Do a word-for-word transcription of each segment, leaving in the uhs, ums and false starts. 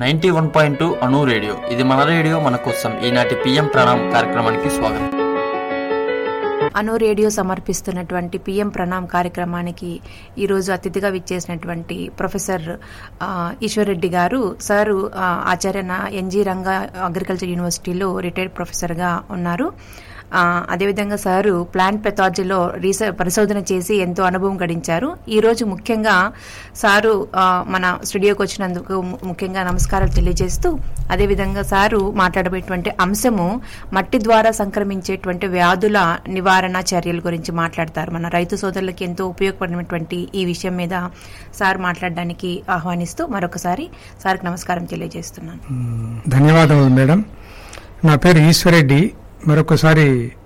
Ninety one point two అణు radio. ఇది మన రేడియో మన కోసం. ఈనాటి పిఎం ప్రణామ్ కార్యక్రమానికి స్వాగతం. అణు రేడియో సమర్పిస్తున్నటువంటి పిఎం ప్రణామ్ కార్యక్రమానికి ఈరోజు అతిథిగా విచ్చేసినటువంటి ప్రొఫెసర్ ఈశ్వర్రెడ్డి గారు. Sir Acharya N G Ranga agriculture యూనివర్సిటీలో రిటైర్డ్ ప్రొఫెసర్గా ఉన్నారు. అదేవిధంగా సారు ప్లాంట్ పెథాలజీలో రీసెర్చ్ పరిశోధన చేసి ఎంతో అనుభవం గడించారు. ఈరోజు ముఖ్యంగా సారు మన స్టూడియోకి వచ్చినందుకు ముఖ్యంగా నమస్కారాలు తెలియజేస్తూ, అదేవిధంగా సారు మాట్లాడబోయేటువంటి అంశము మట్టి ద్వారా సంక్రమించేటువంటి వ్యాధుల నివారణ చర్యల గురించి మాట్లాడతారు. మన రైతు సోదరులకి ఎంతో ఉపయోగపడినటువంటి ఈ విషయం మీద సార్ మాట్లాడడానికి ఆహ్వానిస్తూ మరొకసారి సార్కి నమస్కారం తెలియజేస్తున్నాను. ధన్యవాదములు మేడం. నా పేరు ఈశ్వర్రెడ్డి. మరొకసారి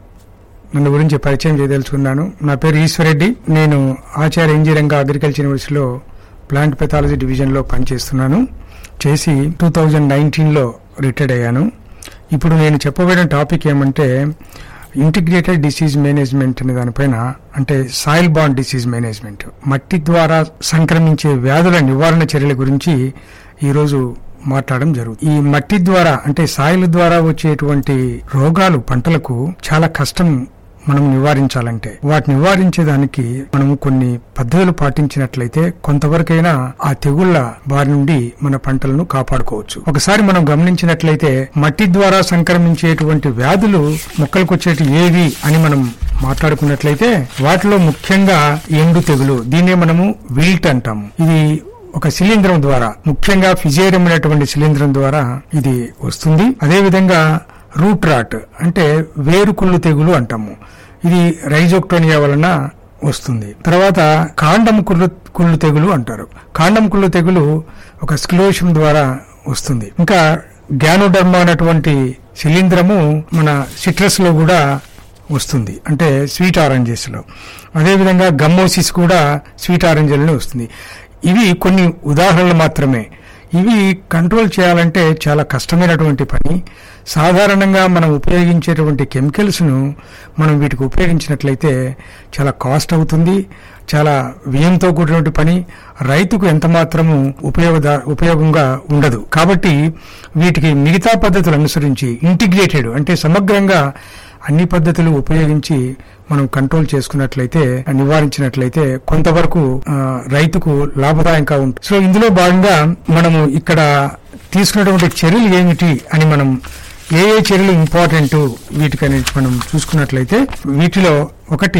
నన్ను గురించి పరిచయం చేయదలుచుకున్నాను. నా పేరు ఈశ్వర్రెడ్డి. నేను ఆచార్య ఎన్జీ రంగా అగ్రికల్చర్ యూనివర్సిటీలో ప్లాంట్ పెథాలజీ డివిజన్లో పనిచేస్తున్నాను. చేసి టూ థౌజండ్ నైన్టీన్లో రిటైర్డ్ అయ్యాను. ఇప్పుడు నేను చెప్పబోయే టాపిక్ ఏమంటే ఇంటిగ్రేటెడ్ డిసీజ్ మేనేజ్మెంట్ అనే దానిపైన, అంటే సాయిల్ బాండ్ డిసీజ్ మేనేజ్మెంట్, మట్టి ద్వారా సంక్రమించే వ్యాధుల నివారణ చర్యల గురించి ఈరోజు మాట్లాడడం జరుగుతుంది. ఈ మట్టి ద్వారా అంటే సాయిల్ ద్వారా వచ్చేటువంటి రోగాలు పంటలకు చాలా కష్టం. మనం నివారించాలంటే వాటిని నివారించేదానికి మనం కొన్ని పద్ధతులు పాటించినట్లయితే కొంతవరకైనా ఆ తెగుళ్ల బారి నుండి మన పంటలను కాపాడుకోవచ్చు. ఒకసారి మనం గమనించినట్లయితే మట్టి ద్వారా సంక్రమించేటువంటి వ్యాధులు మొక్కలకు వచ్చేటి ఏవి అని మనం మాట్లాడుకున్నట్లయితే వాటిలో ముఖ్యంగా ఎండు తెగులు, దీన్నే మనము విల్ట్ అంటాము. ఇది ఒక శిలీంధ్రం ద్వారా, ముఖ్యంగా ఫిజేరియం అనేటువంటి శిలీంధ్రం ద్వారా ఇది వస్తుంది. అదేవిధంగా రూట్ రాట్ అంటే వేరుకుళ్ళు తెగులు అంటాము. ఇది రైజోక్టోనియా వలన వస్తుంది. తర్వాత కాండం కుళ్ళు కుళ్ళు తెగులు అంటారు. కాండం కుళ్ళు తెగులు ఒక స్క్లోషియం ద్వారా వస్తుంది. ఇంకా గ్యానోడర్మా అనేటువంటి శిలీంధ్రము మన సిట్రస్ లో కూడా వస్తుంది, అంటే స్వీట్ ఆరెంజెస్ లో. అదేవిధంగా గమ్మోసిస్ కూడా స్వీట్ ఆరెంజెస్లోనే వస్తుంది. ఇవి కొన్ని ఉదాహరణలు మాత్రమే. ఇవి కంట్రోల్ చేయాలంటే చాలా కష్టమైనటువంటి పని. సాధారణంగా మనం ఉపయోగించేటువంటి కెమికల్స్ ను మనం వీటికి ఉపయోగించినట్లయితే చాలా కాస్ట్ అవుతుంది, చాలా వ్యయంతో కూడినటువంటి పని, రైతుకు ఎంత మాత్రము ఉపయోగ ఉపయోగంగా ఉండదు. కాబట్టి వీటికి మిగతా పద్ధతులు అనుసరించి ఇంటిగ్రేటెడ్ అంటే సమగ్రంగా అన్ని పద్ధతులు ఉపయోగించి మనం కంట్రోల్ చేసుకున్నట్లయితే, నివారించినట్లయితే కొంతవరకు రైతుకు లాభదాయంగా ఉంటుంది. సో ఇందులో భాగంగా మనము ఇక్కడ తీసుకున్నటువంటి చర్యలు ఏమిటి అని, మనం ఏ ఏ చర్యలు ఇంపార్టెంట్ వీటికని మనం చూసుకున్నట్లయితే, వీటిలో ఒకటి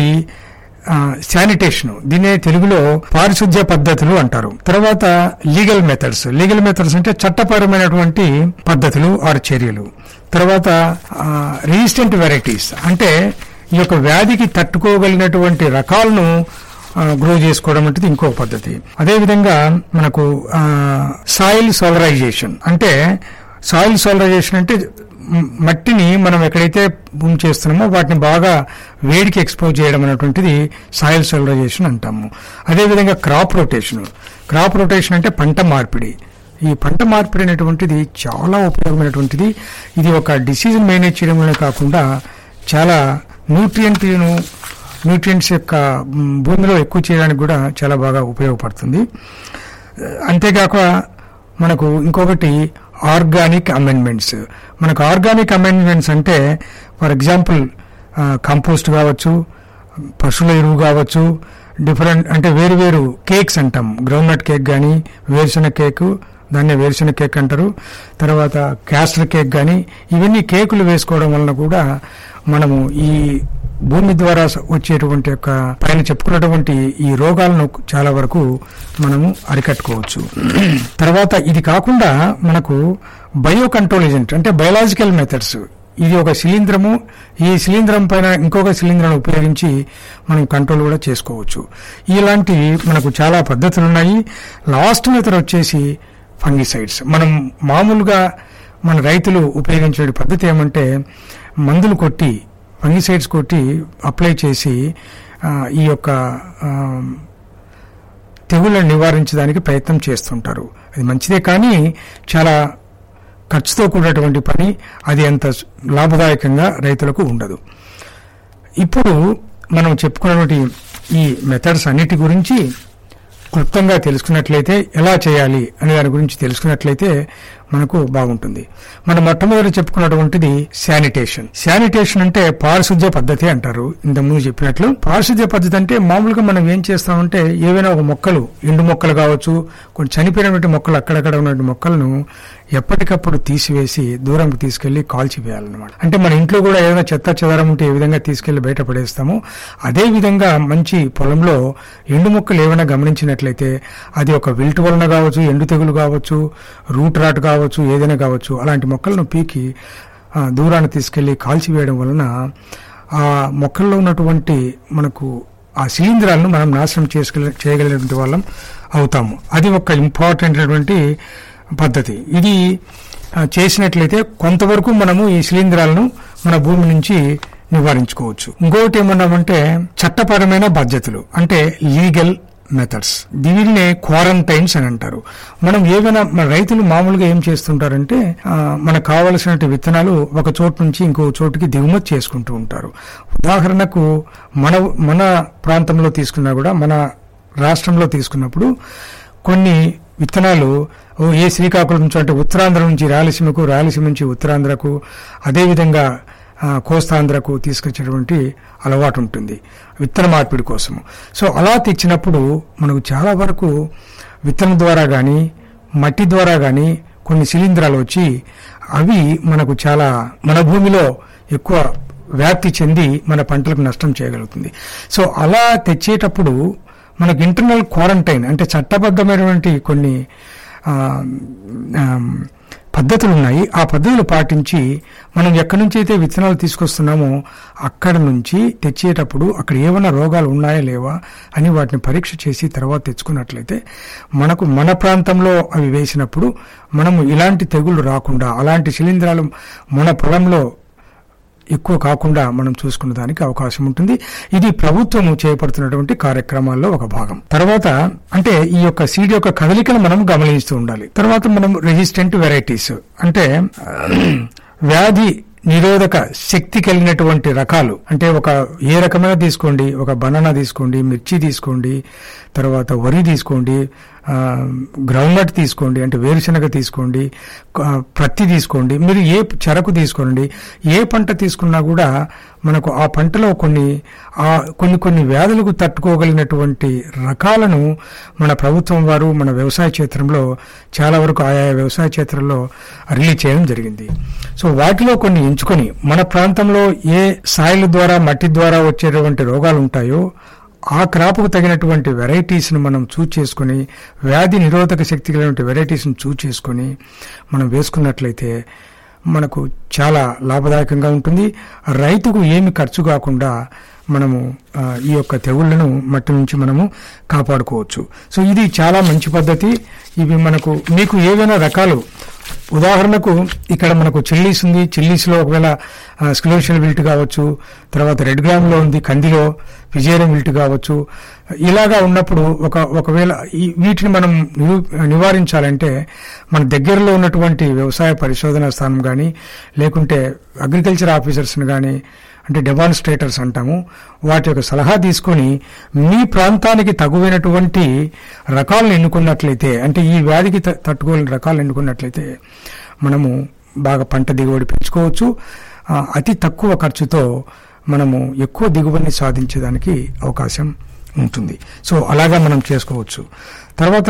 శానిటేషన్, దీన్నే తెలుగులో పారిశుద్ధ్య పద్ధతులు అంటారు. తర్వాత లీగల్ మెథడ్స్, లీగల్ మెథడ్స్ అంటే చట్టపరమైనటువంటి పద్ధతులు ఆర్ చర్యలు. తర్వాత రెసిస్టెంట్ వెరైటీస్ అంటే ఈ యొక్క వ్యాధికి తట్టుకోగలిగినటువంటి రకాలను గ్రో చేసుకోవడం అంటే ఇంకో పద్ధతి. అదేవిధంగా మనకు సాయిల్ సోలరైజేషన్, అంటే సాయిల్ సోలరైజేషన్ అంటే మట్టిని మనం ఎక్కడైతే భూమి చేస్తున్నామో వాటిని బాగా వేడికి ఎక్స్పోజ్ చేయడం అనేటువంటిది సాయిల్ సోలరైజేషన్ అంటాము. అదేవిధంగా క్రాప్ రొటేషన్, క్రాప్ రొటేషన్ అంటే పంట మార్పిడి. ఈ పంట మార్పిడి అనేటువంటిది చాలా ఉపయోగమైనటువంటిది. ఇది ఒక డిసీజ్ మేనేజ్ చేయడంలో కాకుండా చాలా న్యూట్రియంట్ను న్యూట్రియంట్స్ యొక్క భూమిలో ఎక్కువ చేయడానికి కూడా చాలా బాగా ఉపయోగపడుతుంది. అంతేకాక మనకు ఇంకొకటి ఆర్గానిక్ అమెండ్మెంట్స్. మనకు ఆర్గానిక్ అమెండ్మెంట్స్ అంటే ఫర్ ఎగ్జాంపుల్ కంపోస్ట్ కావచ్చు, పశువుల ఎరువు కావచ్చు, డిఫరెంట్ అంటే వేరు వేరు కేక్స్ అంటాం. గ్రౌండ్నట్ కేక్ కానీ, వేరుశెనగ కేక్, దాన్ని వేరుశెనగ కేక్ అంటారు. తర్వాత క్యాస్టర్ కేక్ కానీ, ఇవన్నీ కేకులు వేసుకోవడం వలన కూడా మనము ఈ భూమి ద్వారా వచ్చేటువంటి యొక్క పైన చెప్పుకున్నటువంటి ఈ రోగాలను చాలా వరకు మనము అరికట్టుకోవచ్చు. తర్వాత ఇది కాకుండా మనకు బయో కంట్రోల్ ఏజెంట్ అంటే బయలాజికల్ మెథడ్స్. ఇది ఒక శిలీంధ్రము, ఈ శిలీంధ్రం పైన ఇంకొక శిలీంధ్రాన్ని ఉపయోగించి మనం కంట్రోల్ కూడా చేసుకోవచ్చు. ఇలాంటి మనకు చాలా పద్ధతులు ఉన్నాయి. లాస్ట్ మెథడ్ వచ్చేసి ఫంగిసైడ్స్. మనం మామూలుగా మన రైతులు ఉపయోగించే పద్ధతి ఏమంటే మందులు కొట్టి, ఫంగిసైడ్స్ కొట్టి అప్లై చేసి ఈ యొక్క తెగుళ్లను నివారించడానికి ప్రయత్నం చేస్తుంటారు. అది మంచిదే, కానీ చాలా ఖర్చుతో కూడినటువంటి పని. అది అంత లాభదాయకంగా రైతులకు ఉండదు. ఇప్పుడు మనం చెప్పుకున్నటువంటి ఈ మెథడ్స్ అన్నిటి గురించి క్లుప్తంగా తెలుసుకున్నట్లయితే, ఎలా చేయాలి అనే దాని గురించి తెలుసుకున్నట్లయితే మనకు బాగుంటుంది. మనం మొట్టమొదటి చెప్పుకున్నటువంటిది శానిటేషన్. శానిటేషన్ అంటే పారిశుద్ధ్య పద్ధతి అంటారు. ఇంతకుముందు చెప్పినట్లు పారిశుద్ధ్య పద్ధతి అంటే మామూలుగా మనం ఏం చేస్తామంటే ఏవైనా ఒక మొక్కలు, ఎండు మొక్కలు కావచ్చు, కొన్ని చనిపోయినటువంటి మొక్కలు, అక్కడక్కడ ఉన్నటువంటి మొక్కలను ఎప్పటికప్పుడు తీసివేసి దూరంకి తీసుకెళ్లి కాల్చివేయాలన్నమాట. అంటే మన ఇంట్లో కూడా ఏదైనా చెత్త చెదారం ఉంటే ఏ విధంగా తీసుకెళ్లి బయట పడేస్తామో అదే విధంగా మంచి పొలంలో ఎండు మొక్కలు ఏమైనా గమనించినట్లయితే అది ఒక విల్ట్ వలన కావచ్చు, ఎండు తెగులు కావచ్చు, రూట్ రాట్ కావచ్చు, ఏదైనా కావచ్చు, అలాంటి మొక్కలను పీకి దూరాన్ని తీసుకెళ్లి కాల్చివేయడం వలన ఆ మొక్కల్లో ఉన్నటువంటి మనకు ఆ శిలీంధ్రాలను మనం నాశనం చేసుకెళ్ళ చేయగలిగినటువంటి వాళ్ళం అవుతాము. అది ఒక ఇంపార్టెంట్ అయినటువంటి పద్ధతి. ఇది చేసినట్లయితే కొంతవరకు మనము ఈ శిలీంధ్రాలను మన భూమి నుంచి నివారించుకోవచ్చు. ఇంకొకటి ఏమన్నామంటే చట్టపరమైన బాధ్యతలు, అంటే లీగల్ మెథడ్స్. దీనినే క్వారంటైన్స్ అని అంటారు. మనం ఏమైనా మన రైతులు మామూలుగా ఏం చేస్తుంటారంటే మనకు కావలసిన విత్తనాలు ఒక చోటు నుంచి ఇంకో చోటుకి దిగుమతి చేసుకుంటూ ఉంటారు. ఉదాహరణకు మన మన ప్రాంతంలో తీసుకున్నా కూడా, మన రాష్ట్రంలో తీసుకున్నప్పుడు కొన్ని విత్తనాలు ఏ శ్రీకాకుళం నుంచి అంటే ఉత్తరాంధ్ర నుంచి రాయలసీమకు, రాయలసీమ నుంచి ఉత్తరాంధ్రకు, అదేవిధంగా కోస్తాంధ్రకు తీసుకొచ్చేటువంటి అలవాటు ఉంటుంది విత్తన మార్పిడి కోసము. సో అలా తెచ్చినప్పుడు మనకు చాలా వరకు విత్తనం ద్వారా కానీ మట్టి ద్వారా కానీ కొన్ని శిలీంధ్రాలు వచ్చి అవి మనకు చాలా మన భూమిలో ఎక్కువ వ్యాప్తి చెంది మన పంటలకు నష్టం చేయగలుగుతుంది. సో అలా తెచ్చేటప్పుడు మనకు ఇంటర్నల్ క్వారంటైన్ అంటే చట్టబద్ధమైనటువంటి కొన్ని పద్ధతులు ఉన్నాయి. ఆ పద్ధతులు పాటించి మనం ఎక్కడి నుంచి అయితే విత్తనాలు తీసుకొస్తున్నామో అక్కడ నుంచి తెచ్చేటప్పుడు అక్కడ ఏమైనా రోగాలు ఉన్నాయా లేవా అని వాటిని పరీక్ష చేసి తర్వాత తెచ్చుకున్నట్లయితే మనకు మన ప్రాంతంలో అవి వేసినప్పుడు మనము ఇలాంటి తెగుళ్లు రాకుండా, అలాంటి శిలీంధ్రాలు మన పొలంలో ఎక్కువ కాకుండా మనం చూసుకునే దానికి అవకాశం ఉంటుంది. ఇది ప్రభుత్వము చేపడుతున్నటువంటి కార్యక్రమాల్లో ఒక భాగం. తర్వాత అంటే ఈ యొక్క సీడ్ యొక్క కదలికను మనం గమనిస్తూ ఉండాలి. తర్వాత మనం రెసిస్టెంట్ వెరైటీస్ అంటే వ్యాధి నిరోధక శక్తి కలిగినటువంటి రకాలు, అంటే ఒక ఏ రకమైన తీసుకోండి, ఒక బనానా తీసుకోండి, మిర్చి తీసుకోండి, తర్వాత వరి తీసుకోండి, గ్రౌండ్నట్ తీసుకోండి, అంటే వేరుశనగ తీసుకోండి, ప్రత్తి తీసుకోండి, మీరు ఏ చెరకు తీసుకోండి, ఏ పంట తీసుకున్నా కూడా మనకు ఆ పంటలో కొన్ని ఆ కొన్ని కొన్ని వ్యాధులకు తట్టుకోగలిగినటువంటి రకాలను మన ప్రభుత్వం వారు మన వ్యవసాయ క్షేత్రంలో చాలా వరకు ఆయా వ్యవసాయ క్షేత్రంలో రిలీజ్ చేయడం జరిగింది. సో వాటిలో కొన్ని ఎంచుకొని మన ప్రాంతంలో ఏ సాయిల్ ద్వారా, మట్టి ద్వారా వచ్చేటువంటి రోగాలు ఉంటాయో ఆ క్రాప్కు తగినటువంటి వెరైటీస్ను మనం చూస్ చేసుకుని, వ్యాధి నిరోధక శక్తి కలిగినటువంటి వెరైటీస్ను చూస్ చేసుకుని మనం వేసుకున్నట్లయితే మనకు చాలా లాభదాయకంగా ఉంటుంది. రైతుకు ఏమి ఖర్చు కాకుండా మనము ఈ యొక్క తెగుళ్లను మట్టి నుంచి మనము కాపాడుకోవచ్చు. సో ఇది చాలా మంచి పద్ధతి. ఇవి మనకు మీకు ఏవైనా రకాలు, ఉదాహరణకు ఇక్కడ మనకు చిల్లీస్ ఉంది, చిల్లీస్లో ఒకవేళ స్క్లోషియల్ విల్ట్ కావచ్చు, తర్వాత రెడ్ గ్రామ్లో ఉంది, కందిలో విజయరం విల్ట్ కావచ్చు. ఇలాగా ఉన్నప్పుడు ఒక ఒకవేళ వీటిని మనం నివారించాలంటే మన దగ్గరలో ఉన్నటువంటి వ్యవసాయ పరిశోధనా స్థానం కానీ, లేకుంటే అగ్రికల్చర్ ఆఫీసర్స్ని కానీ, అంటే డెమాన్స్ట్రేటర్స్ అంటాము, వాటి యొక్క సలహా తీసుకొని మీ ప్రాంతానికి తగువైనటువంటి రకాలను ఎన్నుకున్నట్లయితే, అంటే ఈ వ్యాధికి తట్టుకోలేని రకాలను ఎన్నుకున్నట్లయితే మనము బాగా పంట దిగుబడి పెంచుకోవచ్చు. అతి తక్కువ ఖర్చుతో మనము ఎక్కువ దిగుబడిని సాధించేదానికి అవకాశం ఉంటుంది. సో అలాగా మనం చేసుకోవచ్చు. తర్వాత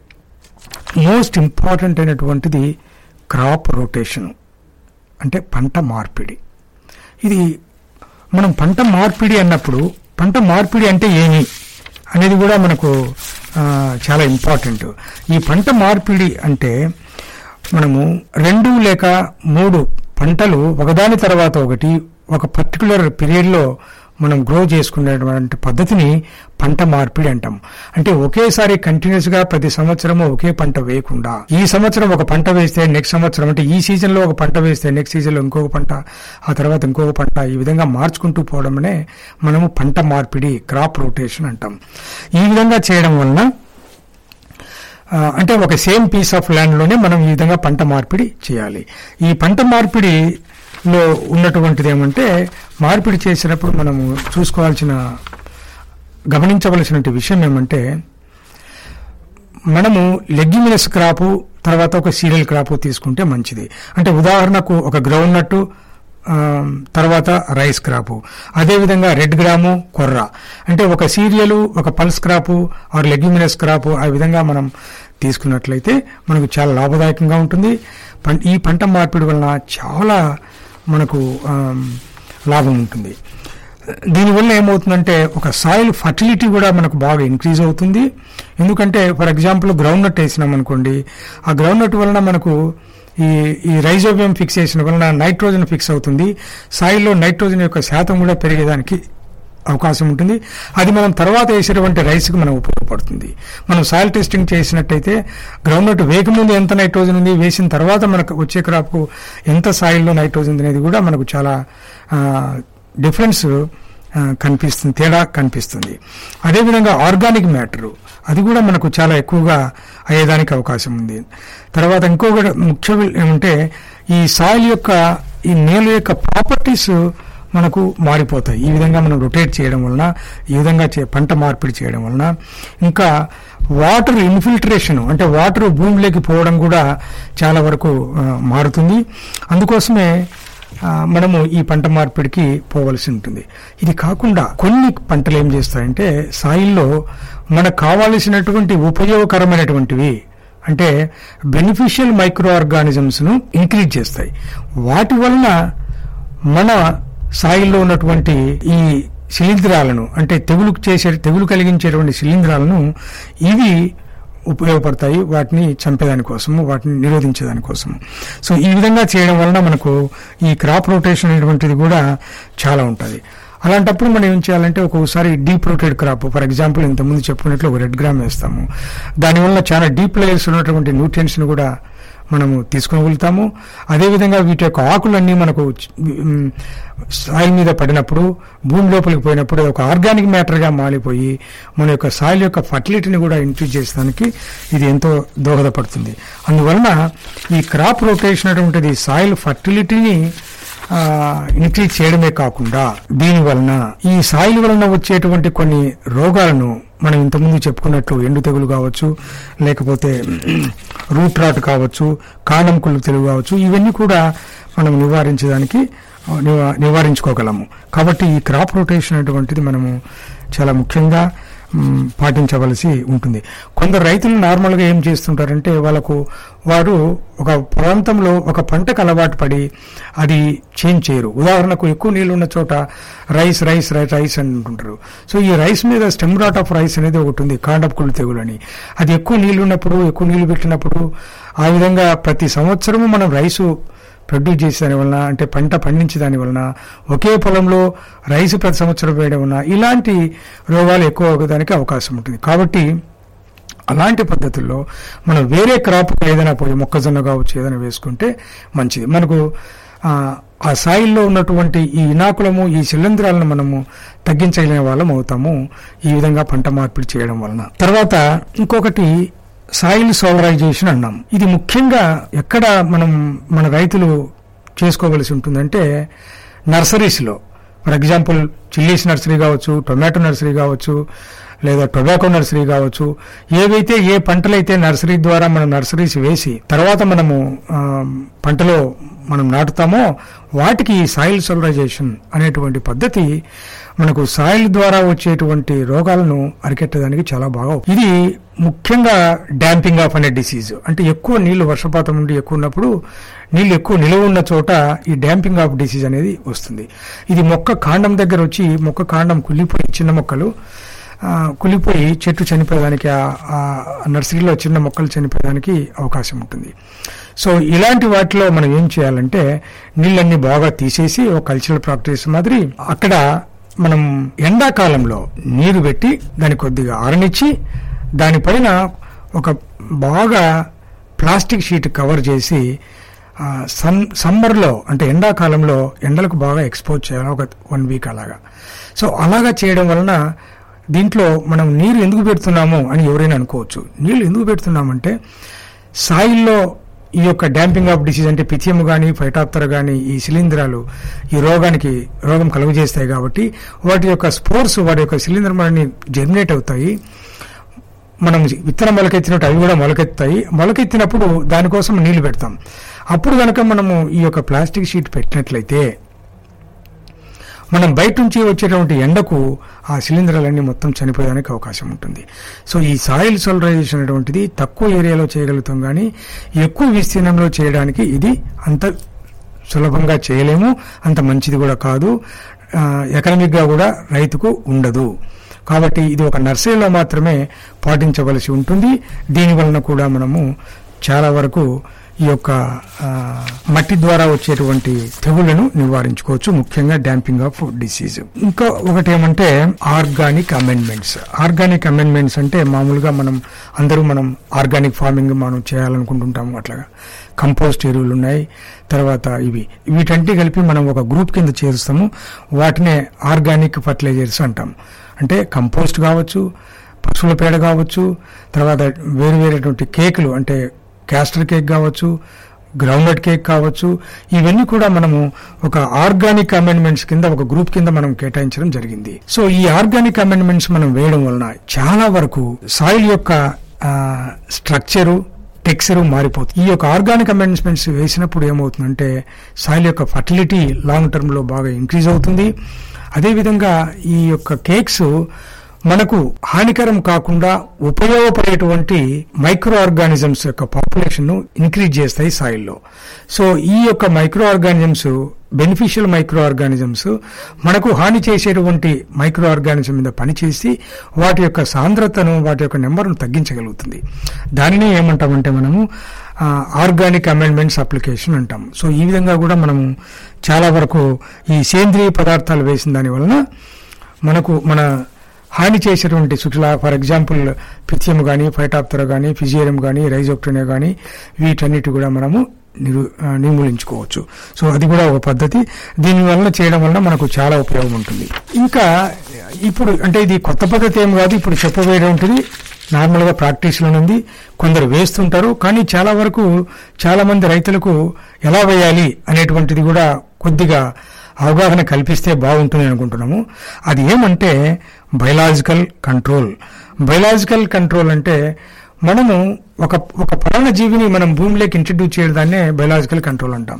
మోస్ట్ ఇంపార్టెంట్ అయినటువంటిది క్రాప్ రొటేషన్, అంటే పంట మార్పిడి. ఇది మనం పంట మార్పిడి అన్నప్పుడు పంట మార్పిడి అంటే ఏమి అనేది కూడా మనకు చాలా ఇంపార్టెంట్. ఈ పంట మార్పిడి అంటే మనము రెండు లేక మూడు పంటలు ఒకదాని తర్వాత ఒకటి ఒక పర్టికులర్ పీరియడ్లో మనం గ్రో చేసుకునేటువంటి పద్ధతిని పంట మార్పిడి అంటాం. అంటే ఒకేసారి కంటిన్యూస్ గా ప్రతి సంవత్సరము ఒకే పంట వేయకుండా, ఈ సంవత్సరం ఒక పంట వేస్తే నెక్స్ట్ సంవత్సరం, అంటే ఈ సీజన్ లో ఒక పంట వేస్తే నెక్స్ట్ సీజన్ లో ఇంకొక పంట, ఆ తర్వాత ఇంకొక పంట, ఈ విధంగా మార్చుకుంటూ పోవడమనే మనము పంట మార్పిడి, క్రాప్ రొటేషన్ అంటాం. ఈ విధంగా చేయడం వలన అంటే ఒక సేమ్ పీస్ ఆఫ్ ల్యాండ్ లోనే మనం ఈ విధంగా పంట మార్పిడి చేయాలి. ఈ పంట మార్పిడి లో ఉన్నటువంటిది ఏమంటే, మార్పిడి చేసినప్పుడు మనము చూసుకోవాల్సిన, గమనించవలసిన విషయం ఏమంటే, మనము లెగ్యుమినస్ క్రాపు తర్వాత ఒక సీరియల్ క్రాప్ తీసుకుంటే మంచిది. అంటే ఉదాహరణకు ఒక గ్రౌండ్ నట్టు, తర్వాత రైస్ క్రాపు, అదేవిధంగా రెడ్ గ్రాము, కొర్ర. అంటే ఒక సీరియలు, ఒక pulse crop or leguminous crop ఆ విధంగా మనం తీసుకున్నట్లయితే మనకు చాలా లాభదాయకంగా ఉంటుంది. ఈ పంట మార్పిడి వలన చాలా మనకు లాభం ఉంటుంది. దీనివల్ల ఏమవుతుందంటే ఒక సాయిల్ ఫర్టిలిటీ కూడా మనకు బాగా ఇంక్రీజ్ అవుతుంది. ఎందుకంటే ఫర్ ఎగ్జాంపుల్ గ్రౌండ్ నట్ వేసినాం అనుకోండి, ఆ గ్రౌండ్ నట్ వలన మనకు ఈ ఈ రైజోబియం ఫిక్సేషన్ వలన నైట్రోజన్ ఫిక్స్ అవుతుంది. సాయిల్లో నైట్రోజన్ యొక్క శాతం కూడా పెరిగేదానికి అవకాశం ఉంటుంది. అది మనం తర్వాత వేసేటువంటి రైస్కి మనం ఉపయోగపడుతుంది. మనం సాయిల్ టెస్టింగ్ చేసినట్టయితే గ్రౌండ్ నట్ వేయకముందు ఎంత నైట్రోజన్ ఉంది, వేసిన తర్వాత మనకు వచ్చే క్రాప్కు ఎంత సాయిల్లో నైట్రోజన్ అనేది కూడా మనకు చాలా డిఫరెన్స్ కనిపిస్తుంది, తేడా కనిపిస్తుంది. అదేవిధంగా ఆర్గానిక్ మ్యాటరు అది కూడా మనకు చాలా ఎక్కువగా అయ్యేదానికి అవకాశం ఉంది. తర్వాత ఇంకొకటి ముఖ్యం ఏమంటే ఈ సాయిల్ యొక్క ఈ నేల యొక్క ప్రాపర్టీస్ మనకు మారిపోతాయి. ఈ విధంగా మనం రొటేట్ చేయడం వలన, ఈ విధంగా పంట మార్పిడి చేయడం వలన. ఇంకా వాటర్ ఇన్ఫిల్ట్రేషన్ అంటే వాటర్ భూమిలోకి పోవడం కూడా చాలా వరకు మారుతుంది. అందుకోసమే మనము ఈ పంట మార్పిడికి పోవలసి ఉంటుంది. ఇది కాకుండా కొన్ని పంటలు ఏం చేస్తాయంటే సాయిల్లో మనకు కావలసినటువంటి ఉపయోగకరమైనటువంటివి అంటే బెనిఫిషియల్ మైక్రో ఆర్గానిజమ్స్ ను ఇంక్రీజ్ చేస్తాయి. వాటి వలన మన సాయిల్లో ఉన్నటువంటి ఈ శిలీంధ్రాలను అంటే తెగులు చేసే తెగులు కలిగించేటువంటి శిలీంధ్రాలను ఇవి ఉపయోగపడతాయి, వాటిని చంపేదాని కోసము, వాటిని నిరోధించేదాని కోసము. సో ఈ విధంగా చేయడం వలన మనకు ఈ క్రాప్ రొటేషన్ అనేటువంటిది కూడా చాలా ఉంటుంది. అలాంటప్పుడు మనం ఏం చేయాలంటే ఒక్కొక్కసారి deep rotate crop, for example ఇంతకుముందు చెప్పుకున్నట్లు ఒక రెడ్ గ్రామ్ వేస్తాము. దానివల్ల చాలా డీప్ లేయర్స్ ఉన్నటువంటి న్యూట్రియన్స్ ను కూడా మనము తీసుకోగలుగుతాము. అదేవిధంగా వీటి యొక్క ఆకులన్నీ మనకు సాయిల్ మీద పడినప్పుడు, భూమి లోపలికి పోయినప్పుడు ఒక ఆర్గానిక్ మ్యాటర్గా మారిపోయి మన యొక్క సాయిల్ యొక్క ఫర్టిలిటీని కూడా ఇంక్రీజ్ చేసడానికి ఇది ఎంతో దోహదపడుతుంది. అందువలన ఈ క్రాప్ రొటేషన్ అటువంటిది సాయిల్ ఫర్టిలిటీని ఇంక్రీజ్ చేయడమే కాకుండా దీని వలన ఈ సాయిల్ వలన వచ్చేటువంటి కొన్ని రోగాలను మనం ఇంతకుముందు చెప్పుకున్నట్లు ఎండు తెగులు కావచ్చు, లేకపోతే రూట్ రాట్ కావచ్చు, కాండం కుళ్ళు తెగులు కావచ్చు, ఇవన్నీ కూడా మనం నివారించడానికి నివారించుకోగలము. కాబట్టి ఈ క్రాప్ రొటేషన్ అటువంటిది మనము చాలా ముఖ్యంగా పాటించవలసి ఉంటుంది. కొందరు రైతులు నార్మల్గా ఏం చేస్తుంటారంటే వాళ్ళకు వారు ఒక ప్రాంతంలో ఒక పంటకు అలవాటు పడి అది చేంజ్ చేయరు. ఉదాహరణకు ఎక్కువ నీళ్లు ఉన్న చోట రైస్ రైస్ రైస్ రైస్ అని అంటుంటారు. సో ఈ రైస్ మీద స్టెమ్ రాట్ ఆఫ్ రైస్ అనేది ఒకటి ఉంది, కాండపు కుళ్ళు తెగులు అని. అది ఎక్కువ నీళ్లు ఉన్నప్పుడు ఎక్కువ నీళ్లు పెట్టినప్పుడు ఆ విధంగా ప్రతి సంవత్సరము మనం రైసు ప్రొడ్యూస్ చేసే దాని వలన అంటే పంట పండించే దాని వలన ఒకే పొలంలో రైసు ప్రతి సంవత్సరం వేయడం వలన ఇలాంటి రోగాలు ఎక్కువ అవ్వడానికి అవకాశం ఉంటుంది. కాబట్టి అలాంటి పద్ధతుల్లో మనం వేరే క్రాప్ ఏదైనా పోయి మొక్కజొన్న కావచ్చు ఏదైనా వేసుకుంటే మంచిది. మనకు ఆ సాయిల్లో ఉన్నటువంటి ఈ ఇనాకులము ఈ శిలీంధ్రాలను మనము తగ్గించగలిగిన వాళ్ళం అవుతాము ఈ విధంగా పంట మార్పిడి చేయడం వలన. తర్వాత ఇంకొకటి సాయిల్ సోలరైజేషన్ అన్నాం. ఇది ముఖ్యంగా ఎక్కడ మనం మన రైతులు చేసుకోవలసి ఉంటుందంటే నర్సరీస్లో, ఫర్ ఎగ్జాంపుల్ చిల్లీస్ నర్సరీ కావచ్చు, టొమాటో నర్సరీ కావచ్చు, లేదా టొబాకో నర్సరీ కావచ్చు, ఏవైతే ఏ పంటలైతే నర్సరీ ద్వారా మనం నర్సరీస్ వేసి తర్వాత మనము పంటలో మనం నాటుతామో వాటికి సాయిల్ సోలరైజేషన్ అనేటువంటి పద్ధతి మనకు సాయిల్ ద్వారా వచ్చేటువంటి రోగాలను అరికెట్టడానికి చాలా బాగా. ఇది ముఖ్యంగా డాంపింగ్ ఆఫ్ అనే డిసీజ్ అంటే ఎక్కువ నీళ్లు వర్షపాతం నుండి ఎక్కువ ఉన్నప్పుడు నీళ్లు ఎక్కువ నిలవ ఉన్న చోట ఈ డాంపింగ్ ఆఫ్ డిసీజ్ అనేది వస్తుంది. ఇది మొక్క కాండం దగ్గర వచ్చి మొక్క కాండం కుళ్ళిపోయి చిన్న మొక్కలు కులిపోయి చెట్టు చనిపోయేదానికి ఆ నర్సరీలో చిన్న మొక్కలు చనిపోయేదానికి అవకాశం ఉంటుంది. సో ఇలాంటి వాటిలో మనం ఏం చేయాలంటే నీళ్ళన్నీ బాగా తీసేసి ఒక కల్చరల్ ప్రాక్టీస్ మాదిరి అక్కడ మనం ఎండాకాలంలో నీరు పెట్టి దాన్ని కొద్దిగా ఆరనిచ్చి దానిపైన ఒక బాగా ప్లాస్టిక్ షీట్ కవర్ చేసి సమ్ సమ్మర్లో అంటే ఎండాకాలంలో ఎండలకు బాగా ఎక్స్పోజ్ చేయాలి ఒక వన్ వీక్ అలాగా. సో అలాగా చేయడం వలన దీంట్లో మనం నీరు ఎందుకు పెడుతున్నాము అని ఎవరైనా అనుకోవచ్చు. నీళ్లు ఎందుకు పెడుతున్నామంటే సాయిల్లో ఈ యొక్క డాంపింగ్ ఆఫ్ డిసీజ్ అంటే పిథియము కానీ ఫైటాప్తర కానీ ఈ శిలీంధ్రాలు ఈ రోగానికి రోగం కలుగజేస్తాయి కాబట్టి వాటి యొక్క స్పోర్స్ వాటి యొక్క శిలీంధ్రమాలని జర్మినేట్ అవుతాయి. మనం విత్తనం మొలకెత్తినట్టు అవి కూడా మొలకెత్తాయి. మొలకెత్తినప్పుడు దానికోసం నీళ్లు పెడతాం. అప్పుడు కనుక మనము ఈ యొక్క ప్లాస్టిక్ షీట్ పెట్టినట్లయితే మనం బయట నుంచి వచ్చేటువంటి ఎండకు ఆ శిలీంధ్రాలన్నీ మొత్తం చనిపోయడానికి అవకాశం ఉంటుంది. సో ఈ సాయిల్ సోలరైజేషన్ అనేటువంటిది తక్కువ ఏరియాలో చేయగలుగుతాం, కానీ ఎక్కువ విస్తీర్ణంలో చేయడానికి ఇది అంత సులభంగా చేయలేము, అంత మంచిది కూడా కాదు, ఎకనామిక్గా కూడా రైతుకు ఉండదు. కాబట్టి ఇది ఒక నర్సరీలో మాత్రమే పాటించవలసి ఉంటుంది. దీని వలన కూడా మనము చాలా వరకు ఈ యొక్క మట్టి ద్వారా వచ్చేటువంటి తెగుళ్లను నివారించుకోవచ్చు, ముఖ్యంగా డాంపింగ్ ఆఫ్ డిసీజ్. ఇంకా ఒకటి ఏమంటే ఆర్గానిక్ అమెండ్మెంట్స్. ఆర్గానిక్ అమెండ్మెంట్స్ అంటే మామూలుగా మనం అందరూ మనం ఆర్గానిక్ ఫార్మింగ్ మనం చేయాలనుకుంటుంటాము. అట్లాగా కంపోస్ట్ ఎరువులు ఉన్నాయి, తర్వాత ఇవి వీటంటి కలిపి మనం ఒక గ్రూప్ కింద చేరుస్తాము. వాటినే ఆర్గానిక్ ఫర్టిలైజర్స్ అంటాం. అంటే కంపోస్ట్ కావచ్చు, పశువుల పేడ కావచ్చు, తర్వాత వేరు వేరేటువంటి కేకులు అంటే క్యాస్టర్ కేక్ కావచ్చు, గ్రౌండ్నట్ కేక్ కావచ్చు, ఇవన్నీ కూడా మనము ఒక ఆర్గానిక్ అమెండ్మెంట్స్ కింద ఒక గ్రూప్ కింద మనం కేటాయించడం జరిగింది. సో ఈ ఆర్గానిక్ అమెండ్మెంట్స్ మనం వేయడం వలన చాలా వరకు సాయిల్ యొక్క స్ట్రక్చరు టెక్స్చరు మారిపోతుంది. ఈ యొక్క ఆర్గానిక్ అమెండ్మెంట్స్ వేసినప్పుడు ఏమవుతుందంటే సాయిల్ యొక్క ఫర్టిలిటీ లాంగ్ టర్మ్ లో బాగా ఇంక్రీజ్ అవుతుంది. అదేవిధంగా ఈ యొక్క కేక్స్ మనకు హానికరం కాకుండా ఉపయోగపడేటువంటి మైక్రో ఆర్గానిజమ్స్ యొక్క పాపులేషన్ ను ఇంక్రీజ్ చేస్తాయి సాయిల్లో. సో ఈ యొక్క micro organisms beneficial micro organisms మనకు హాని చేసేటువంటి మైక్రో ఆర్గానిజం మీద పనిచేసి వాటి యొక్క సాంద్రతను వాటి యొక్క నెంబర్ను తగ్గించగలుగుతుంది. దానినే ఏమంటామంటే మనము ఆర్గానిక్ అమెండ్మెంట్స్ అప్లికేషన్ అంటాం. సో ఈ విధంగా కూడా మనము చాలా వరకు ఈ సేంద్రియ పదార్థాలు వేసిన దాని వలన మనకు మన హాని చేసేటువంటి శుక్ల ఫర్ ఎగ్జాంపుల్ పిథియం కానీ, ఫైటాప్తెరా కానీ, ఫిజియేరియం కానీ, రైజోక్టోనియా కానీ వీటన్నిటి కూడా మనము నిరు నిర్మూలించుకోవచ్చు. సో అది కూడా ఒక పద్ధతి. దీని వలన చేయడం వలన మనకు చాలా ఉపయోగం ఉంటుంది. ఇంకా ఇప్పుడు అంటే ఇది కొత్త పద్ధతి ఏం కాదు, ఇప్పుడు చెప్పబోయేటువంటిది నార్మల్ గా ప్రాక్టీస్ లో ఉంది. కొందరు వేస్తుంటారు, కానీ చాలా వరకు చాలా మంది రైతులకు ఎలా వేయాలి అనేటువంటిది కూడా కొద్దిగా అవగాహన కల్పిస్తే బాగుంటుంది అనుకుంటున్నాము. అది ఏమంటే బయలాజికల్ కంట్రోల్. బయలాజికల్ కంట్రోల్ అంటే మనము ఒక ఒక ప్రాణ జీవిని మనం భూమిలోకి ఇంట్రడ్యూస్ చేయడాన్నే బయలాజికల్ కంట్రోల్ అంటాం.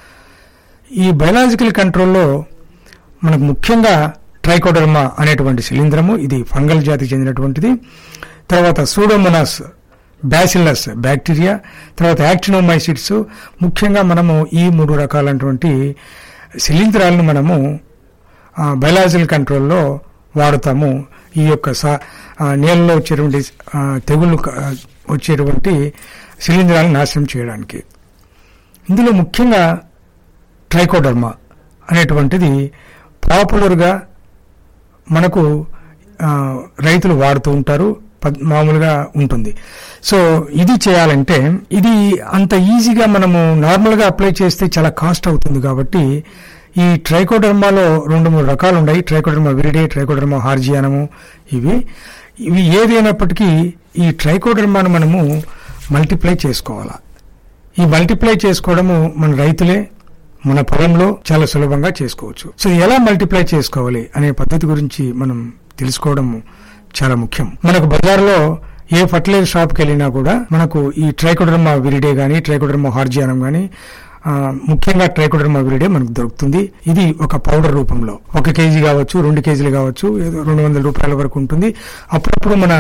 ఈ బయలాజికల్ కంట్రోల్లో మనకు ముఖ్యంగా ట్రైకోడర్మా అనేటువంటి శిలీంధ్రము, ఇది ఫంగల్ జాతికి చెందినటువంటిది. తర్వాత సూడోమోనాస్ బ్యాసిల్లస్ బ్యాక్టీరియా, తర్వాత యాక్టినోమైసిట్స్. ముఖ్యంగా మనము ఈ మూడు రకాలైనటువంటి శిలీంధ్రాలను మనము బయలాజికల్ కంట్రోల్లో వాడుతాము. ఈ యొక్క నేలలో వచ్చేటువంటి తెగుళ్ళు వచ్చేటువంటి శిలీంధ్రాలను నాశనం చేయడానికి. ఇందులో ముఖ్యంగా ట్రైకోడర్మా అనేటువంటిది పాపులర్గా మనకు రైతులు వాడుతూ ఉంటారు, మామూలుగా ఉంటుంది. సో ఇది చేయాలంటే ఇది అంత ఈజీగా మనము నార్మల్గా అప్లై చేస్తే చాలా కాస్ట్ అవుతుంది. కాబట్టి ఈ ట్రైకోడర్మాలో రెండు మూడు రకాలు ఉన్నాయి. Trichoderma viride, Trichoderma harzianum. ఇవి ఇవి ఏదైనప్పటికీ ఈ ట్రైకోడర్మాను మనము మల్టిప్లై చేసుకోవాలా. ఈ మల్టిప్లై చేసుకోవడము మన రైతులే మన పొలంలో చాలా సులభంగా చేసుకోవచ్చు. సో ఎలా మల్టిప్లై చేసుకోవాలి అనే పద్ధతి గురించి మనం తెలుసుకోవడం చాలా ముఖ్యం. మనకు బజార్లో ఏ ఫర్టిలైజర్ షాప్కి వెళ్ళినా కూడా మనకు ఈ ట్రైకోడర్మా విరిడే గానీ, ట్రైకోడర్మా హార్జియానం గానీ, ముఖ్యంగా ట్రైకోడర్మా విరిడే మనకు దొరుకుతుంది. ఇది ఒక పౌడర్ రూపంలో ఒక కేజీ కావచ్చు, రెండు కేజీలు కావచ్చు, రెండు వందల రూపాయల వరకు ఉంటుంది. అప్పుడప్పుడు మన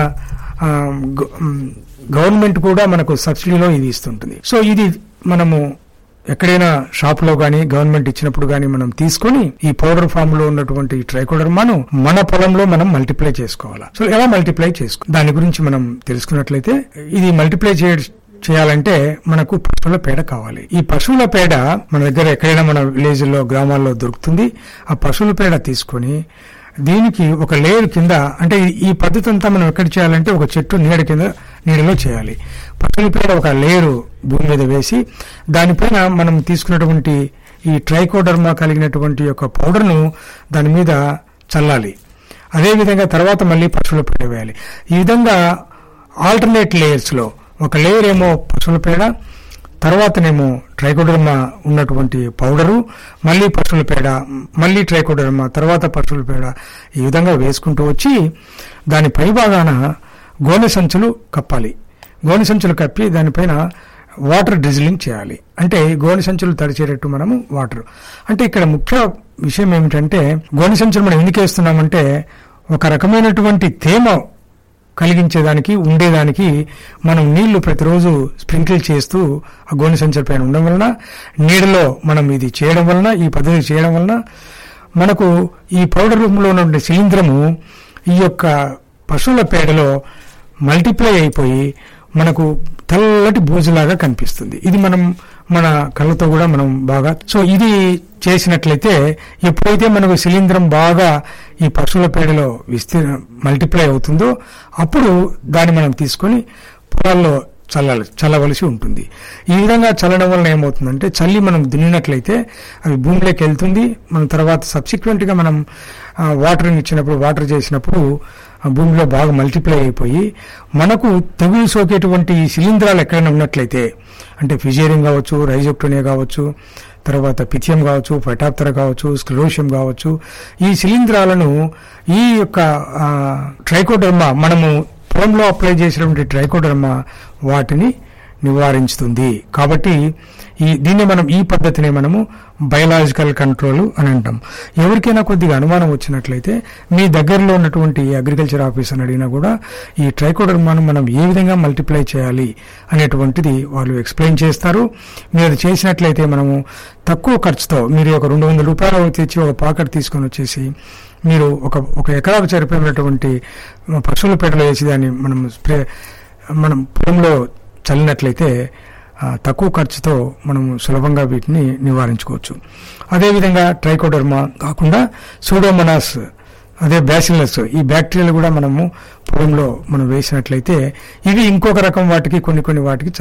గవర్నమెంట్ కూడా మనకు సబ్సిడీలో ఇది ఇస్తుంటుంది. సో ఇది మనము ఎక్కడైనా షాప్ లో గానీ గవర్నమెంట్ ఇచ్చినప్పుడు గానీ మనం తీసుకుని ఈ పౌడర్ ఫామ్ లో ఉన్నటువంటి ట్రైకోడర్మాను మన పొలంలో మనం మల్టిప్లై చేసుకోవాలా. సో ఎలా మల్టిప్లై చేసుకో దాని గురించి మనం తెలుసుకున్నట్లయితే, ఇది మల్టిప్లై చేయ చేయాలంటే మనకు పశువుల పేడ కావాలి. ఈ పశువుల పేడ మన దగ్గర ఎక్కడైనా మన విలేజ్ లో గ్రామాల్లో దొరుకుతుంది. ఆ పశువుల పేడ తీసుకొని దీనికి ఒక లేయర్ కింద, అంటే ఈ పద్ధతి అంతా మనం ఎక్కడ చేయాలంటే ఒక చెట్టు నీడ కింద నీడలో చేయాలి. పశువుల పేడ ఒక లేయరు భూమి మీద వేసి దానిపైన మనం తీసుకున్నటువంటి ఈ ట్రైకోడర్మా కలిగినటువంటి యొక్క పౌడర్ను దాని మీద చల్లాలి. అదేవిధంగా తర్వాత మళ్ళీ పశువుల పేడ వేయాలి. ఈ విధంగా ఆల్టర్నేట్ లేయర్స్ లో ఒక లేయర్ ఏమో పశువుల పేడ, తర్వాతనేమో ట్రైకోడర్మా ఉన్నటువంటి పౌడరు, మళ్ళీ పశువుల పేడ, మళ్ళీ ట్రైకోడర్మా, తర్వాత పశువుల పేడ, ఈ విధంగా వేసుకుంటూ వచ్చి దాని పై భాగాన గోనె సంచులు కప్పాలి. గోనె సంచులు కప్పి దానిపైన వాటర్ డ్రిజిలింగ్ చేయాలి. అంటే గోనె సంచులు తడిచేటట్టు మనము వాటర్. అంటే ఇక్కడ ముఖ్య విషయం ఏమిటంటే గోనె సంచులు మనం ఎందుకు వేస్తున్నామంటే ఒక రకమైనటువంటి తేమ కలిగించేదానికి ఉండేదానికి మనం నీళ్లు ప్రతిరోజు స్ప్రింకిల్ చేస్తూ ఆ గోనె సంచుల పైన ఉండడం వలన, నీడలో మనం ఇది చేయడం వలన, ఈ పద్ధతి చేయడం వలన మనకు ఈ పౌడర్ రూపంలో ఉన్న శిలీంధ్రము ఈ యొక్క పశువుల పేడలో మల్టిప్లై అయిపోయి మనకు తెల్లటి బూజులాగా కనిపిస్తుంది. ఇది మనం మన కళ్ళతో కూడా మనం బాగా సో ఇది చేసినట్లయితే ఎప్పుడైతే మనకు శిలీంధ్రం బాగా ఈ పశువుల పేడలో విస్తీర్ మల్టిప్లై అవుతుందో అప్పుడు దాన్ని మనం తీసుకొని పొలాల్లో చల్లాలి చల్లవలసి ఉంటుంది. ఈ విధంగా చల్లడం వలన ఏమవుతుందంటే చల్లి మనం దున్నినట్లయితే అవి భూమిలోకి వెళ్తుంది. మన తర్వాత సబ్సిక్వెంట్ గా మనం వాటరింగ్ ఇచ్చినప్పుడు వాటర్ చేసినప్పుడు భూమిలో బాగా మల్టిప్లై అయిపోయి మనకు తెగులు సోకేటువంటి శిలీంధ్రాలు ఎక్కడైనా ఉన్నట్లయితే అంటే ఫిజేరియం కావచ్చు, రైజోప్టోనియా కావచ్చు, తర్వాత పిథియం కావచ్చు, ఫైటాప్తెరా కావచ్చు, స్క్లెరోషియం కావచ్చు, ఈ శిలీంధ్రాలను ఈ యొక్క ట్రైకోడర్మా మనము పొలంలో అప్లై చేసినటువంటి ట్రైకోడర్మా వాటిని నివారించుతుంది. కాబట్టి ఈ దీన్ని మనం ఈ పద్ధతిని మనము బయలాజికల్ కంట్రోల్ అని అంటాం. ఎవరికైనా కొద్దిగా అనుమానం వచ్చినట్లయితే మీ దగ్గరలో ఉన్నటువంటి అగ్రికల్చర్ ఆఫీసర్ని అడిగినా కూడా ఈ ట్రైకోడర్మాను మనం ఏ విధంగా మల్టిప్లై చేయాలి అనేటువంటిది వాళ్ళు ఎక్స్ప్లెయిన్ చేస్తారు. మీరు అది చేసినట్లయితే మనము తక్కువ ఖర్చుతో మీరు ఒక రెండు వందల రూపాయలు తెచ్చి ఒక పాకెట్ తీసుకొని వచ్చేసి మీరు ఒక ఒక ఎకరాకు సరిపోయినటువంటి పశువుల పేడలో వేసి దాన్ని మనం స్ప్రే మనం పొలంలో చల్లినట్లయితే తక్కువ ఖర్చుతో మనం సులభంగా వీటిని నివారించుకోవచ్చు. అదేవిధంగా ట్రైకోడర్మా కాకుండా సూడోమోనాస్, అదే బ్యాసిల్లస్, ఈ బ్యాక్టీరియాలు కూడా మనము పొలంలో మనం వేసినట్లయితే ఇవి ఇంకొక రకం వాటికి కొన్ని కొన్ని వాటికి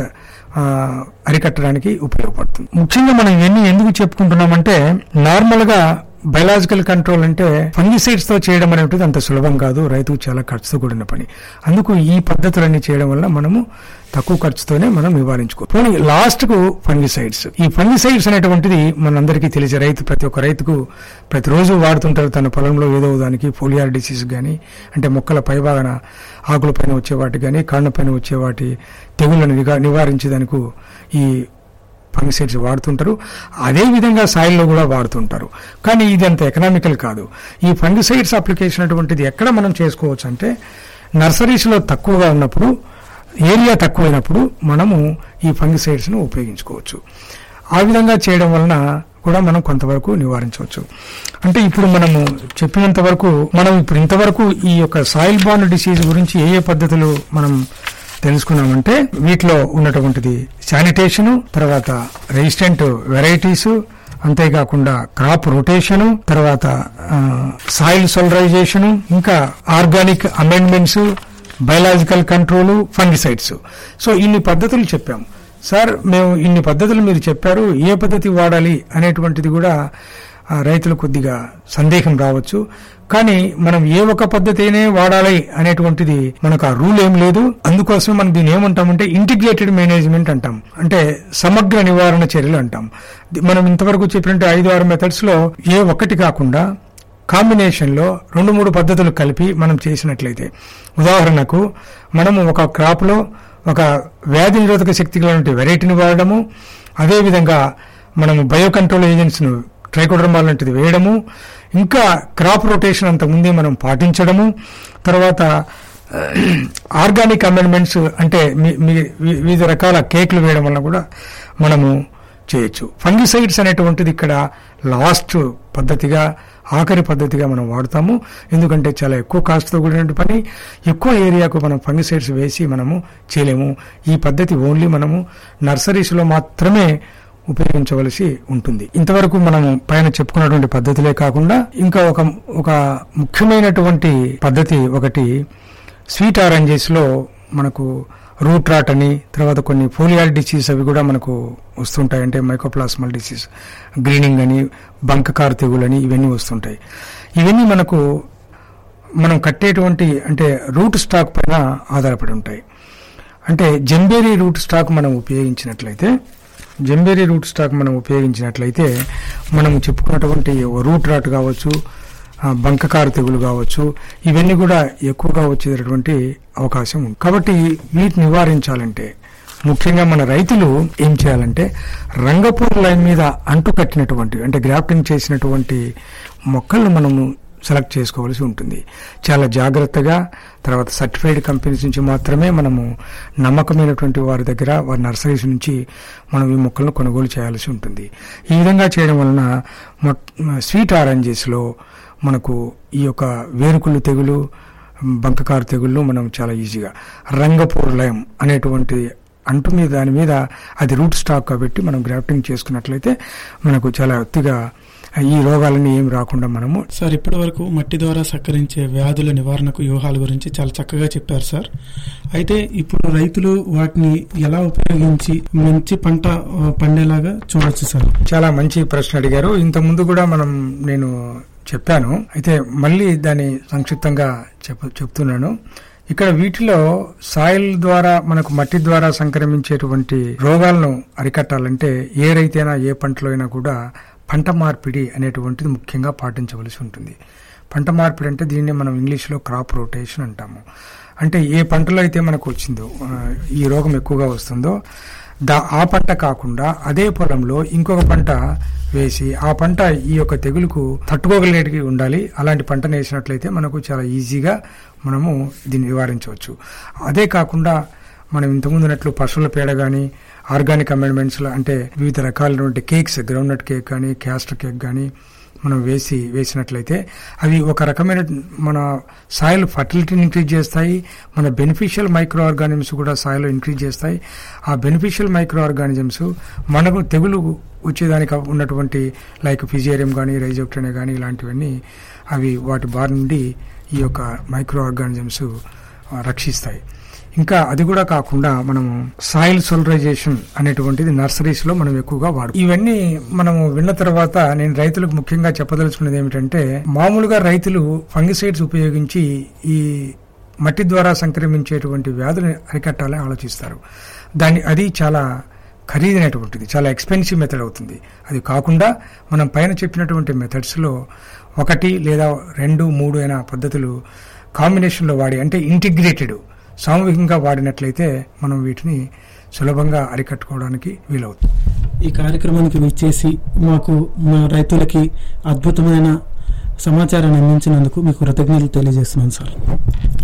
అరికట్టడానికి ఉపయోగపడుతుంది. ముఖ్యంగా మనం ఇవన్నీ ఎందుకు చెప్పుకుంటున్నామంటే నార్మల్ గా బయలాజికల్ కంట్రోల్ అంటే ఫంగిసైడ్స్ తో చేయడం అనేవి అంత సులభం కాదు, రైతుకు చాలా ఖర్చుతో కూడిన పని. అందుకు ఈ పద్ధతులన్నీ చేయడం వల్ల మనము తక్కువ ఖర్చుతోనే మనం నివారించుకోవాలి. లాస్ట్ కు ఫంగిసైడ్స్. ఈ ఫంగిసైడ్స్ అనేటువంటిది మనందరికీ తెలిసే రైతు ప్రతి ఒక్క రైతుకు ప్రతిరోజు వాడుతుంటారు తన పొలంలో ఏదో దానికి. ఫోలియార్ డిసీజ్ గానీ అంటే మొక్కల పైభాగన ఆకుల పైన వచ్చే వాటి కానీ కాండ పైన వచ్చే వాటి తెగుళ్లను నివారించేదానికి ఈ ఫంగిసైడ్స్ వాడుతుంటారు. అదే విధంగా సాయిల్లో కూడా వాడుతుంటారు. కానీ ఇది అంత ఎకనామికల్ కాదు. ఈ ఫంగిసైడ్స్ అప్లికేషన్ అటువంటిది ఎక్కడ మనం చేసుకోవచ్చు అంటే నర్సరీస్ లో తక్కువగా ఉన్నప్పుడు, ఏరియా తక్కువైనప్పుడు మనము ఈ ఫంగిసైడ్స్ ను ఉపయోగించుకోవచ్చు. ఆ విధంగా చేయడం వలన కూడా మనం కొంతవరకు నివారించవచ్చు. అంటే ఇప్పుడు మనము చెప్పినంత వరకు మనం ఇప్పుడు ఇంతవరకు ఈ యొక్క సాయిల్ బార్న్ డిసీజ్ గురించి ఏ ఏ పద్ధతులు మనం తెలుసుకున్నామంటే వీటిలో ఉన్నటువంటిది శానిటేషన్, తర్వాత రెసిస్టెంట్ వెరైటీస్, అంతేకాకుండా క్రాప్ రొటేషన్, తర్వాత సాయిల్ సోలరైజేషన్, ఇంకా organic amendments, biological control, fungicides. So ఇన్ని పద్ధతులు చెప్పాము. సార్ మేము ఇన్ని పద్ధతులు మీరు చెప్పారు, ఏ పద్ధతి వాడాలి అనేటువంటిది కూడా రైతులు కొద్దిగా సందేహం రావచ్చు. కానీ మనం ఏ ఒక పద్ధతినే వాడాలి అనేటువంటిది మనకు ఆ రూల్ ఏం లేదు. అందుకోసం మనం దీన్ని ఏమంటామంటే ఇంటిగ్రేటెడ్ మేనేజ్మెంట్ అంటాం, అంటే సమగ్ర నివారణ చర్యలు అంటాం. మనం ఇంతవరకు చెప్పినట్టు ఐదు ఆరు మెథడ్స్ లో ఏ ఒక్కటి కాకుండా కాంబినేషన్ లో రెండు మూడు పద్ధతులు కలిపి మనం చేసినట్లయితే, ఉదాహరణకు మనము ఒక క్రాప్ లో ఒక వ్యాధి నిరోధక శక్తి కలిగిన వెరైటీని వాడడము, అదేవిధంగా మనము బయో కంట్రోల్ ఏజెంట్స్ ను ట్రైకోడర్మా లాంటిది వేయడము, ఇంకా క్రాప్ రొటేషన్ అంత ముందే మనం పాటించడము, తర్వాత ఆర్గానిక్ అమెండ్మెంట్స్ అంటే వివిధ రకాల కేకులు వేయడం వల్ల కూడా మనము చేయొచ్చు. ఫంగిసైడ్స్ అనేటువంటిది ఇక్కడ లాస్ట్ పద్ధతిగా, ఆఖరి పద్ధతిగా మనం వాడతాము. ఎందుకంటే చాలా ఎక్కువ కాస్ట్తో కూడిన పని, ఎక్కువ ఏరియాకు మనం ఫంగిసైడ్స్ వేసి మనము చేయలేము. ఈ పద్ధతి ఓన్లీ మనము నర్సరీస్లో మాత్రమే ఉపయోగించవలసి ఉంటుంది. ఇంతవరకు మనం పైన చెప్పుకున్నటువంటి పద్ధతులే కాకుండా ఇంకా ఒక ఒక ముఖ్యమైనటువంటి పద్ధతి ఒకటి స్వీట్ ఆరెంజెస్ లో మనకు రూట్ రాట్ అని, తర్వాత కొన్ని ఫోలియార్ డిసీజ్ అవి కూడా మనకు వస్తుంటాయి. అంటే మైకోప్లాస్మల్ డిసీజ్, గ్రీనింగ్ అని, బంకకారు తెగులని ఇవన్నీ వస్తుంటాయి. ఇవన్నీ మనకు మనం కట్టేటువంటి అంటే రూట్ స్టాక్ పైన ఆధారపడి ఉంటాయి. అంటే జెంబేరీ రూట్ స్టాక్ మనం ఉపయోగించినట్లయితే జెంబేరీ రూట్ స్టాక్ మనం ఉపయోగించినట్లయితే మనం చెప్పుకున్నటువంటి రూట్ రాట్ కావచ్చు, బంకకారు తెగులు కావచ్చు, ఇవన్నీ కూడా ఎక్కువగా వచ్చేటటువంటి అవకాశం ఉంది. కాబట్టి వీటిని నివారించాలంటే ముఖ్యంగా మన రైతులు ఏం చేయాలంటే రంగపూర్ లైన్ మీద అంటు కట్టినటువంటి అంటే గ్రాఫ్టింగ్ చేసినటువంటి మొక్కలను మనము సెలెక్ట్ చేసుకోవాల్సి ఉంటుంది. చాలా జాగ్రత్తగా, తర్వాత సర్టిఫైడ్ కంపెనీస్ నుంచి మాత్రమే మనము నమ్మకమైనటువంటి వారి దగ్గర, వారి నర్సరీస్ నుంచి మనం ఈ మొక్కలను కొనుగోలు చేయాల్సి ఉంటుంది. ఈ విధంగా చేయడం వలన స్వీట్ ఆరెంజెస్లో మనకు ఈ యొక్క వేరుకుళ్ళు తెగులు, బంకకారు తెగుళ్ళు మనం చాలా ఈజీగా రంగపూర్ లైమ్ అనేటువంటి అంటు మీద దాని మీద అది రూట్ స్టాక్ కాబట్టి మనం గ్రాఫ్టింగ్ చేసుకున్నట్లయితే మనకు చాలా ఎత్తుగా ఈ రోగాలన్నీ ఏం రాకుండా మనము. సార్, ఇప్పటి వరకు మట్టి ద్వారా సక్కరించే వ్యాధుల నివారణకు వ్యూహాల గురించి చాలా చక్కగా చెప్పారు సార్. అయితే ఇప్పుడు రైతులు వాటిని ఎలా ఉపయోగించి మంచి పంట పండేలాగా చూడొచ్చు సార్? చాలా మంచి ప్రశ్న అడిగారు. ఇంత ముందు కూడా మనం నేను చెప్పాను, అయితే మళ్ళీ దాన్ని సంక్షిప్తంగా చెప్ చెప్తున్నాను ఇక్కడ. వీటిలో సాయిల్ ద్వారా మనకు మట్టి ద్వారా సంక్రమించేటువంటి రోగాలను అరికట్టాలంటే ఏ రైతైనా ఏ పంటలో అయినా కూడా పంట మార్పిడి అనేటువంటిది ముఖ్యంగా పాటించవలసి ఉంటుంది. పంట మార్పిడి అంటే దీన్ని మనం ఇంగ్లీష్లో క్రాప్ రొటేషన్ అంటాము. అంటే ఏ పంటలో అయితే మనకు వచ్చిందో ఈ రోగం ఎక్కువగా వస్తుందో దా ఆ పంట కాకుండా అదే పొలంలో ఇంకొక పంట వేసి ఆ పంట ఈ యొక్క తెగులుకు తట్టుకోగలిగేటికి ఉండాలి. అలాంటి పంటను వేసినట్లయితే మనకు చాలా ఈజీగా మనము దీన్ని నివారించవచ్చు. అదే కాకుండా మనం ఇంతకుముందు ఉన్నట్లు పశువుల పేడ కానీ ఆర్గానిక్ అమెండ్మెంట్స్ అంటే వివిధ రకాలైనటువంటి కేక్స్, గ్రౌండ్నట్ కేక్ కానీ క్యాస్టర్ కేక్ కానీ మనం వేసి వేసినట్లయితే అవి ఒక రకమైన మన సాయిల్ ఫర్టిలిటీని ఇంక్రీజ్ చేస్తాయి. మన బెనిఫిషియల్ మైక్రో ఆర్గానిజమ్స్ కూడా సాయిల్ ఇంక్రీజ్ చేస్తాయి. ఆ బెనిఫిషియల్ మైక్రో ఆర్గానిజమ్స్ మనకు తెగులు వచ్చేదానికి ఉన్నటువంటి లైక్ ఫిజియేరియం కానీ రైజోక్టోనియా కానీ ఇలాంటివన్నీ అవి వాటి బారి నుండి ఈ యొక్క మైక్రో ఆర్గానిజమ్స్ రక్షిస్తాయి. ఇంకా అది కూడా కాకుండా మనము సాయిల్ సోలరైజేషన్ అనేటువంటిది నర్సరీస్ లో మనం ఎక్కువగా వాడు. ఇవన్నీ మనము విన్న తర్వాత నేను రైతులకు ముఖ్యంగా చెప్పదలుచుకున్నది ఏమిటంటే, మామూలుగా రైతులు ఫంగిసైడ్స్ ఉపయోగించి ఈ మట్టి ద్వారా సంక్రమించేటువంటి వ్యాధులను అరికట్టాలని ఆలోచిస్తారు. దాన్ని అది చాలా ఖరీదైనటువంటిది, చాలా ఎక్స్పెన్సివ్ మెథడ్ అవుతుంది. అది కాకుండా మనం పైన చెప్పినటువంటి మెథడ్స్లో ఒకటి లేదా రెండు మూడు అయిన పద్ధతులు కాంబినేషన్లో వాడి అంటే ఇంటిగ్రేటెడ్ సామూహికంగా వాడినట్లయితే మనం వీటిని సులభంగా అరికట్టుకోవడానికి వీలవుతుంది. ఈ కార్యక్రమానికి విచ్చేసి మాకు మా రైతులకి అద్భుతమైన సమాచారాన్ని అందించినందుకు మీకు కృతజ్ఞతలు తెలియజేస్తున్నాను సార్.